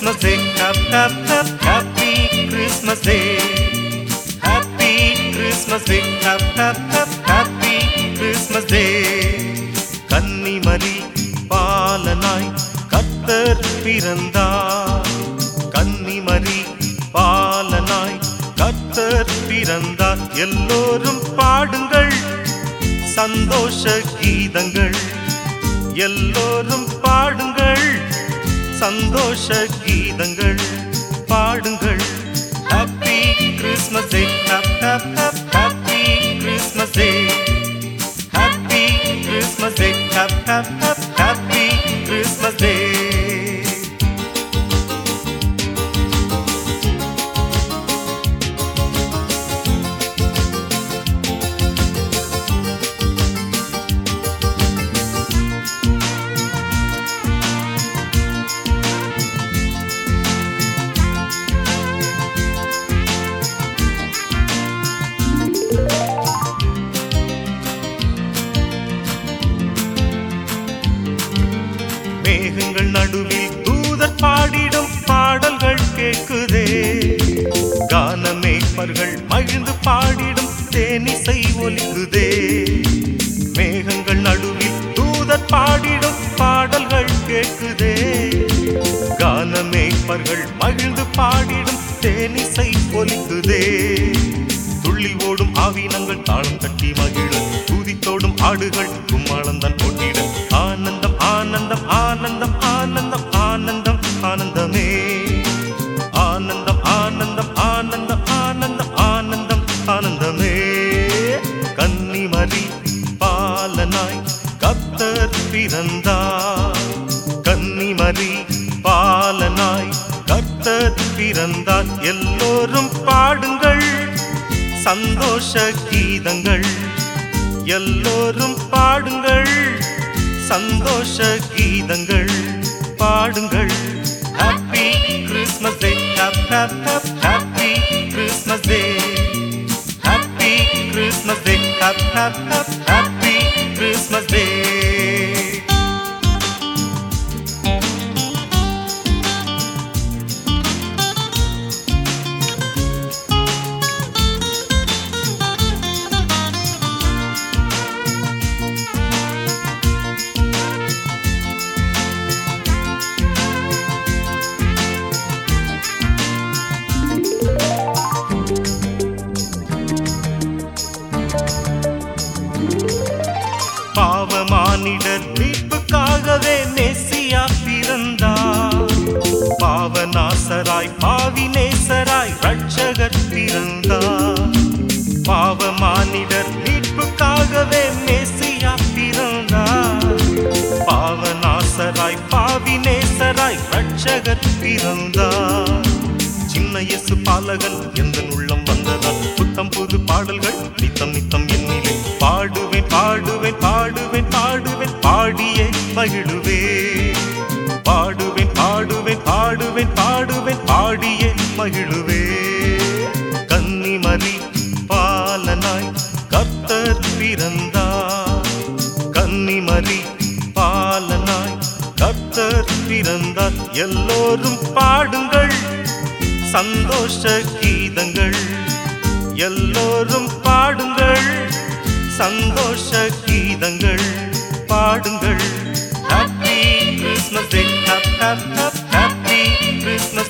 Christmas Day, happy Christmas Day. Happy Christmas Day, happy Christmas Day. கன்னிமரி பாலனாய் கர்த்தர் பிறந்தார். கன்னிமரி பாலனாய் கர்த்தர் பிறந்தார். எல்லோரும் பாடுங்கள் சந்தோஷ கீதங்கள். எல்லோரும் பாடுங்கள் சந்தோஷ கீதங்கள். பாடுங்கள் Happy Christmas Day, happy Christmas Day. Happy Christmas Day, happy Christmas Day. மேகங்கள் நடுவில் தூதர் பாடிடும் பாடல்கள் கேட்குதே. கானமேய்ப்பர்கள் மகிழ்ந்து பாடிடும் தேனிசை ஒலிக்குதே. மேகங்கள் நடுவில் தூதர் பாடிடும் பாடல்கள் கேட்குதே. கானமேய்ப்பர்கள் மகிழ்ந்து பாடிடும் தேனிசை ஒலிக்குதே. துள்ளி ஓடும் ஆவீனங்கள் தாளம் தட்டி மகிழ, துதித்தோடும் ஆடுகள் கும்மாளந்தான் போட்டிட. ஆனந்தம் ஆனந்தம் ஆனந்தம் ஆனந்தம் ஆனந்தம் ஆனந்தமே. ஆனந்தம் ஆனந்தம் ஆனந்தம் ஆனந்தம் ஆனந்தம் ஆனந்தமே. கன்னிமரி பாலனாய் கர்த்தர் பிறந்தார். கன்னிமரி பாலனாய் கர்த்தர் பிறந்தார். எல்லோரும் பாடுங்கள் சந்தோஷ கீதங்கள். எல்லோரும் பாடுங்கள் சந்தோஷ கீதங்கள். பாடுங்கள் Happy Christmas Day, happy Christmas Day. Happy Christmas Day, happy Christmas Day. பாவமானிடர் மீட்புக்காகவே மெசியா பிறந்தார். பாவநாசராய் பாவி நேசராய் ரட்சகர் பிறந்தார். பாவமானிடர் மீட்புக்காகவே மெசியா பிறந்தார். பாவநாசராய் பாவி நேசராய் ரட்சகர் பிறந்தார். சின்ன இயேசு பாலகன் எந்தன் உள்ளம் வந்ததால் புத்தம் புது பாடல்கள் நித்தம் நித்தம் என்னிலே பாடுவேன் பாடுவேன் பாடுவேன் பாடுவேன் பாடியே மகிழுவே. பாடுவேன் பாடுவேன் பாடுவேன் பாடுவேன் பாடியே மகிழுவே. கன்னிமரி பாலனாய் கர்த்தர் பிறந்தார். கன்னிமரி பாலனாய் கர்த்தர் பிறந்தார். எல்லோரும் பாடுங்கள் சந்தோஷ கீதங்கள். எல்லோரும் பாடுங்கள் சந்தோஷ கீதங்கள். பாடுங்கள் Happy Christmas Day, happy Christmas